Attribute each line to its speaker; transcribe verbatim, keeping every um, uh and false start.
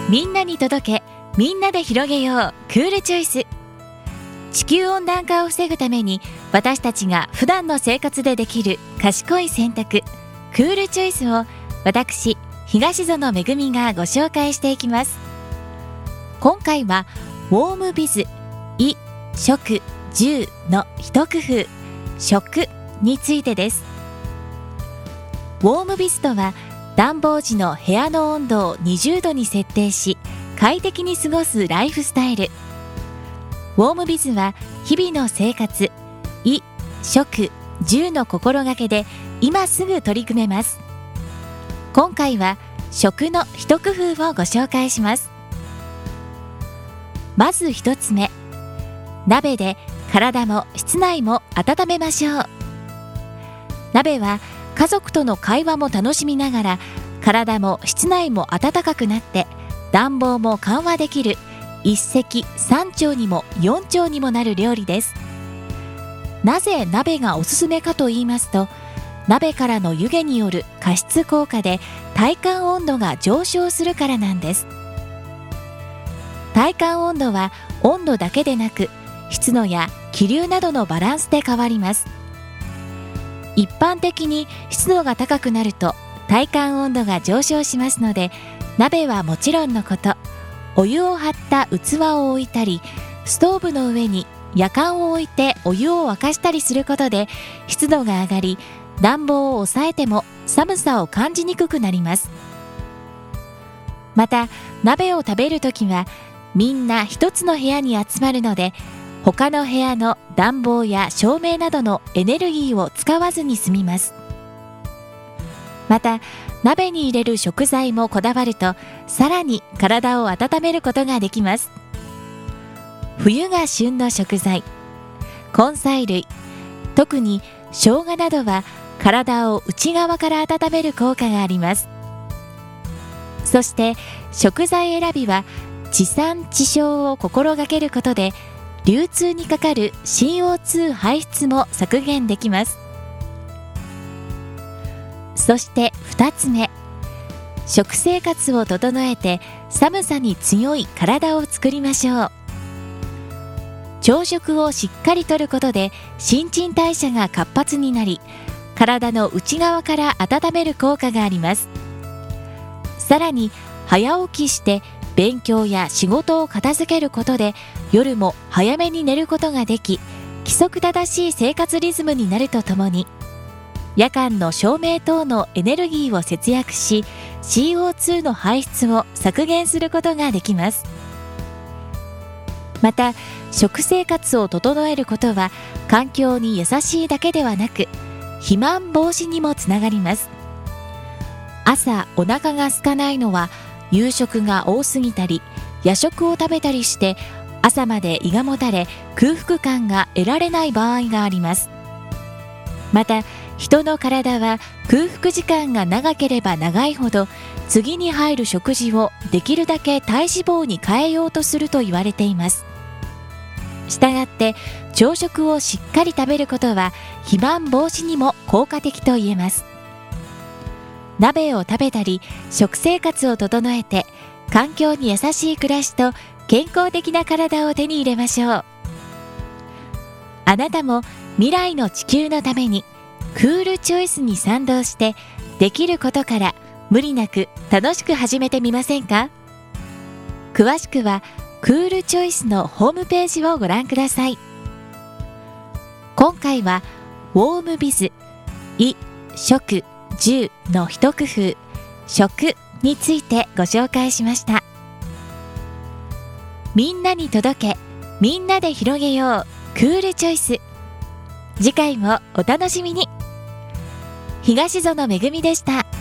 Speaker 1: みんなに届け、みんなで広げよう、クールチョイス。地球温暖化を防ぐために私たちが普段の生活でできる賢い選択、クールチョイスを私東園めぐみがご紹介していきます。今回はウォームビズ衣食住の一工夫、食についてです。ウォームビズとは暖房時の部屋の温度をにじゅうどに設定し快適に過ごすライフスタイル。ウォームビズは日々の生活、衣食住の心がけで今すぐ取り組めます。今回は食の一工夫をご紹介します。まず一つ目、鍋で体も室内も温めましょう。鍋は家族との会話も楽しみながら体も室内も暖かくなって暖房も緩和できる一石三鳥にも四鳥にもなる料理です。なぜ鍋がおすすめかと言いますと、鍋からの湯気による加湿効果で体感温度が上昇するからなんです。体感温度は温度だけでなく湿度や気流などのバランスで変わります。一般的に湿度が高くなると体感温度が上昇しますので、鍋はもちろんのこと、お湯を張った器を置いたり、ストーブの上にやかんを置いてお湯を沸かしたりすることで湿度が上がり、暖房を抑えても寒さを感じにくくなります。また鍋を食べるときはみんな一つの部屋に集まるので、他の部屋の暖房や照明などのエネルギーを使わずに済みます。また鍋に入れる食材もこだわるとさらに体を温めることができます。冬が旬の食材、根菜類、特に生姜などは体を内側から温める効果があります。そして食材選びは地産地消を心がけることで流通にかかる シーオーツー 排出も削減できます。そしてふたつめ、食生活を整えて寒さに強い体を作りましょう。朝食をしっかりとることで新陳代謝が活発になり、体の内側から温める効果があります。さらに早起きして勉強や仕事を片付けることで夜も早めに寝ることができ、規則正しい生活リズムになるとともに夜間の照明等のエネルギーを節約し シーオーツー の排出を削減することができます。また食生活を整えることは環境に優しいだけではなく肥満防止にもつながります。朝お腹が空かないのは夕食が多すぎたり夜食を食べたりして朝まで胃がもたれ空腹感が得られない場合があります。また人の体は空腹時間が長ければ長いほど次に入る食事をできるだけ体脂肪に変えようとすると言われています。したがって朝食をしっかり食べることは肥満防止にも効果的と言えます。鍋を食べたり食生活を整えて環境に優しい暮らしと健康的な体を手に入れましょう。あなたも未来の地球のためにクールチョイスに賛同してできることから無理なく楽しく始めてみませんか？詳しくはクールチョイスのホームページをご覧ください。今回はウォームビズ衣食住の一工夫、食についてご紹介しました。みんなに届け、みんなで広げよう、クールチョイス。次回もお楽しみに。東園めぐみでした。